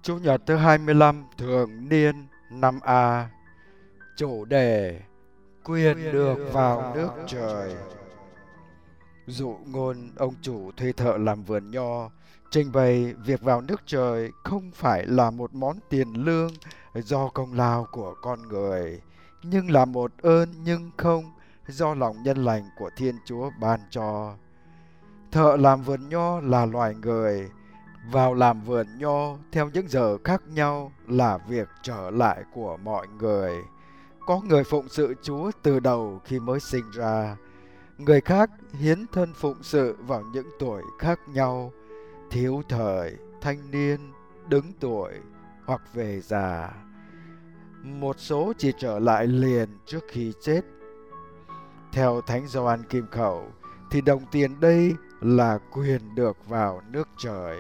Chủ nhật thứ 25 thường niên năm A. Chủ đề: quyền được vào nước trời. Dụ ngôn ông chủ thuê thợ làm vườn nho trình bày việc vào nước trời không phải là một món tiền lương do công lao của con người, nhưng là một ơn nhưng không do lòng nhân lành của Thiên Chúa ban cho. Thợ làm vườn nho là loài người, vào làm vườn nho theo những giờ khác nhau là việc trở lại của mọi người. Có người phụng sự Chúa từ đầu khi mới sinh ra, người khác hiến thân phụng sự vào những tuổi khác nhau, thiếu thời, thanh niên, đứng tuổi hoặc về già. Một số chỉ trở lại liền trước khi chết. Theo Thánh Gioan Kim Khẩu thì đồng tiền đây là quyền được vào nước trời.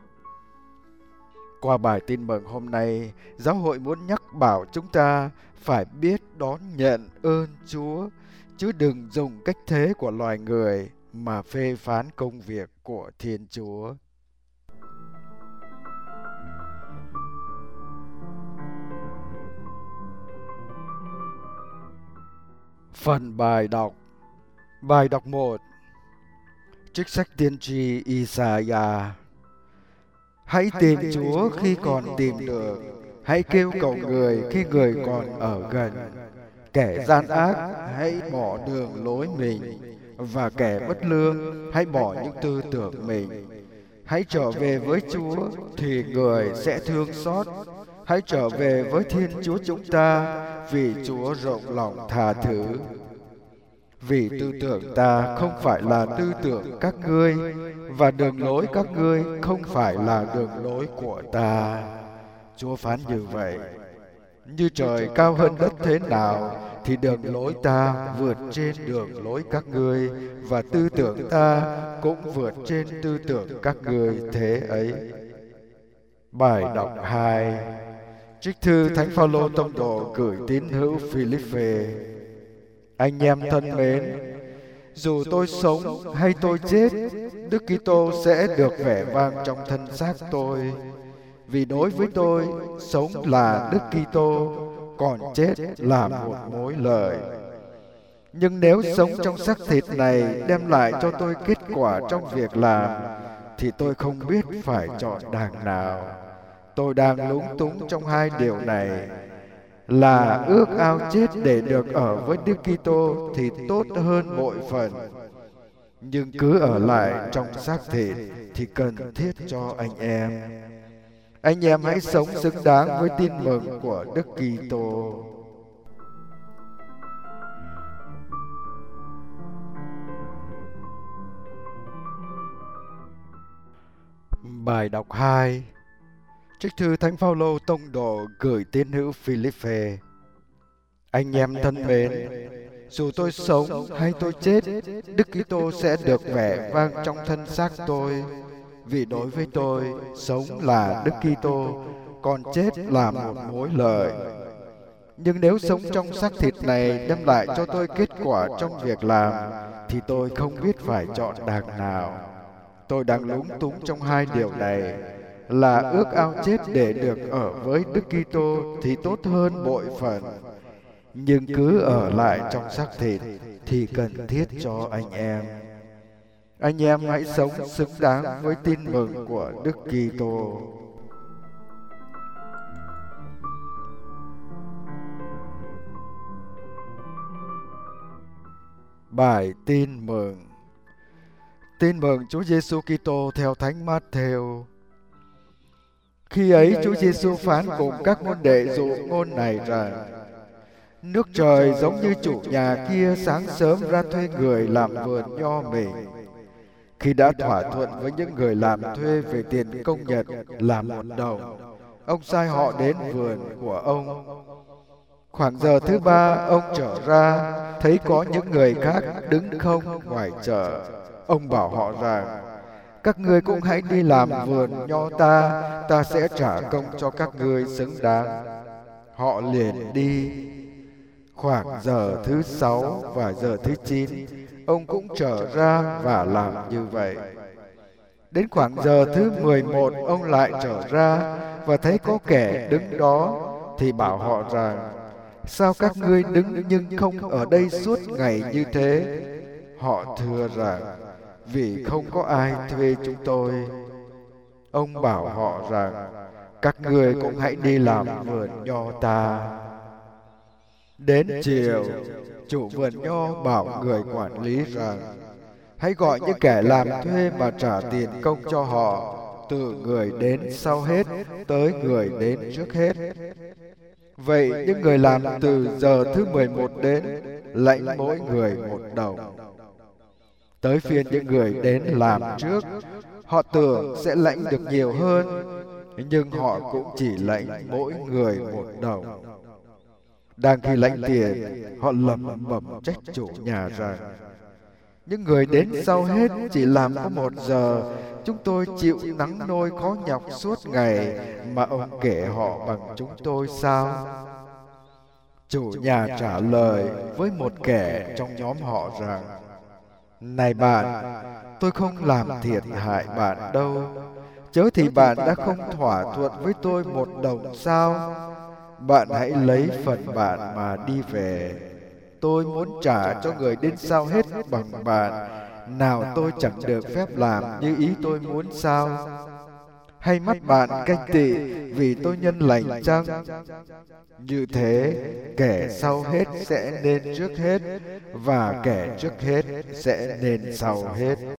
Qua bài tin mừng hôm nay, giáo hội muốn nhắc bảo chúng ta phải biết đón nhận ơn Chúa, chứ đừng dùng cách thế của loài người mà phê phán công việc của Thiên Chúa. Phần bài đọc. Bài đọc 1. Trích sách tiên tri Isaiah. Hãy tìm Chúa khi còn tìm được, hãy kêu cầu người khi người còn ở gần. Kẻ gian ác hãy bỏ đường lối mình, và kẻ bất lương hãy bỏ những tư tưởng mình. Hãy trở về với Chúa thì người sẽ thương xót. Hãy trở về với Thiên Chúa chúng ta, vì Chúa rộng lòng tha thứ. Vì tư tưởng ta không phải là tư tưởng các ngươi, và đường lối các ngươi không phải là đường lối của ta. Chúa phán như vậy. Như trời cao hơn đất thế nào, thì đường lối ta vượt trên đường lối các ngươi, và tư tưởng ta cũng vượt trên tư tưởng các ngươi thế ấy. Bài đọc 2. Trích thư Thánh Phaolô tông đồ gửi tín hữu Philippe. Anh em thân mến, dù tôi sống hay tôi chết, Đức Kitô sẽ được vẻ vang trong thân xác tôi. Vì đối với tôi, sống là Đức Kitô, còn chết là một mối lợi. Nhưng nếu sống trong xác thịt này đem lại cho tôi kết quả trong việc làm, thì tôi không biết phải chọn đàng nào. Tôi đang lúng túng trong hai điều này, là ước ao chết để được ở với Đức Kitô thì tốt hơn bội phần. Nhưng cứ ở lại trong xác thịt thì cần thiết cho anh em. Anh em hãy sống xứng đáng với tin mừng của Đức Kitô. Bài đọc 2. Trích thư Thánh Phaolô tông đồ gửi tín hữu Philippe. Anh em thân mến, dù tôi sống hay tôi chết, Đức Kitô sẽ được vẻ vang trong thân xác tôi. Vì đối với tôi, sống là Đức Kitô, còn chết là một mối lợi. Nhưng nếu sống trong xác thịt này đem lại cho tôi kết quả trong việc làm, thì tôi không biết phải chọn đàng nào. Tôi đang lúng túng trong hai điều này, là ước ao chết để được ở với Đức Kitô thì tốt hơn bội phần. Nhưng cứ ở lại trong xác thịt thì cần thiết cho anh em. Anh em hãy sống xứng đáng với tin mừng của Đức Kitô. Bài tin mừng. Tin mừng Chúa Giêsu Kitô theo Thánh Mát-thêu. Khi ấy Chúa Giêsu phán cùng các môn đệ dụ ngôn này rằng: nước trời giống như chủ nhà kia sáng sớm ra thuê người làm vườn nho mình. Khi đã thỏa thuận với những người làm thuê về tiền công nhận là 1 đồng, ông sai họ đến vườn của ông. Khoảng giờ thứ 3, ông trở ra, thấy có những người khác đứng không ngoài chợ. Ông bảo họ rằng: các ngươi cũng hãy đi làm vườn nho ta, ta sẽ trả công cho các ngươi xứng đáng. Họ liền đi. Khoảng giờ thứ 6 và giờ thứ 9, ông cũng trở ra và làm như vậy. Đến khoảng giờ thứ 11, ông lại trở ra và thấy có kẻ đứng đó, thì bảo họ rằng: sao các ngươi đứng nhưng không ở đây suốt ngày như thế? Họ thưa rằng: vì không có ai thuê chúng tôi. Ông bảo họ rằng: các ngươi cũng hãy đi làm vườn nho ta. Đến chiều, chủ vườn nho bảo người quản lý rằng: hãy gọi những kẻ làm thuê mà trả tiền công cho họ, từ người đến sau hết tới người đến trước hết. Vậy những người làm từ giờ thứ 11 đến, lãnh mỗi người 1 đồng. Tới phiên những người đến làm trước, họ tưởng sẽ lãnh được nhiều hơn, nhưng họ cũng chỉ lãnh mỗi người 1 đồng. Đang khi lãnh tiền, họ lẩm bẩm trách chủ nhà rằng: những người đến sau hết chỉ làm có 1 giờ, chúng tôi chịu nắng nôi khó nhọc suốt ngày, mà ông kể họ bằng chúng tôi sao? Chủ nhà trả lời với một kẻ trong nhóm họ rằng: này bạn, tôi không làm thiệt hại bạn đâu. Chớ thì bạn đã không thỏa thuận với tôi 1 đồng sao? Bạn hãy lấy phần bạn mà đi về. Tôi muốn trả cho người đến sau hết bằng bạn. Nào tôi chẳng được phép làm như ý tôi muốn sao? Hay mắt bạn ganh tị vì tôi nhân lành chăng? Như thế, kẻ sau hết sẽ nên trước hết, và kẻ trước hết sẽ nên sau hết.